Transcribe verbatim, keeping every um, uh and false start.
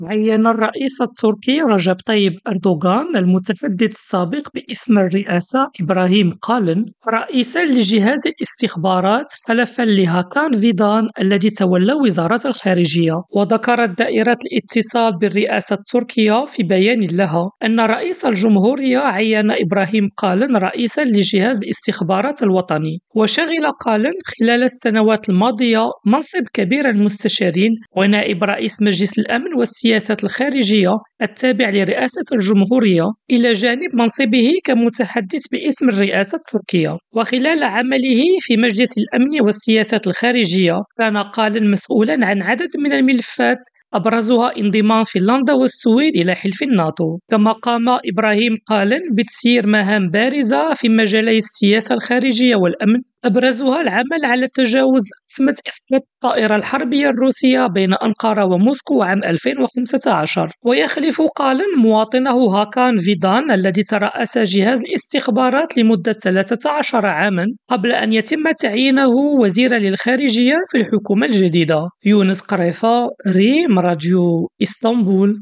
عيّن الرئيس التركي رجب طيب أردوغان المتحدث السابق باسم الرئاسة إبراهيم قالن رئيسًا لجهاز الاستخبارات خلفًا لهاكان فيدان الذي تولى وزارة الخارجية. وذكرت دائرة الاتصال بالرئاسة التركية في بيان لها أن رئيس الجمهورية عيّن إبراهيم قالن رئيسًا لجهاز الاستخبارات الوطني. وشغل قالن خلال السنوات الماضية منصب كبير المستشارين ونائب رئيس مجلس الأمن والسياسة الخارجية التابع لرئاسة الجمهورية، إلى جانب منصبه كمتحدث باسم الرئاسة التركية. وخلال عمله في مجلس الأمن والسياسة الخارجية كان قالن مسؤولا عن عدد من الملفات أبرزها انضمام فنلندا والسويد إلى حلف الناتو. كما قام إبراهيم قالن بتسيير مهام بارزة في مجالي السياسة الخارجية والأمن، أبرزها العمل على تجاوز أزمة إسقاط الطائرة الحربية الروسية بين أنقرة وموسكو عام ألفين وخمسة عشر. ويخلف قالن مواطنه هاكان فيدان الذي ترأس جهاز الاستخبارات لمدة ثلاثة عشر عاما قبل أن يتم تعيينه وزيرا للخارجية في الحكومة الجديدة. يونس قريفة، ريم راديو إسطنبول.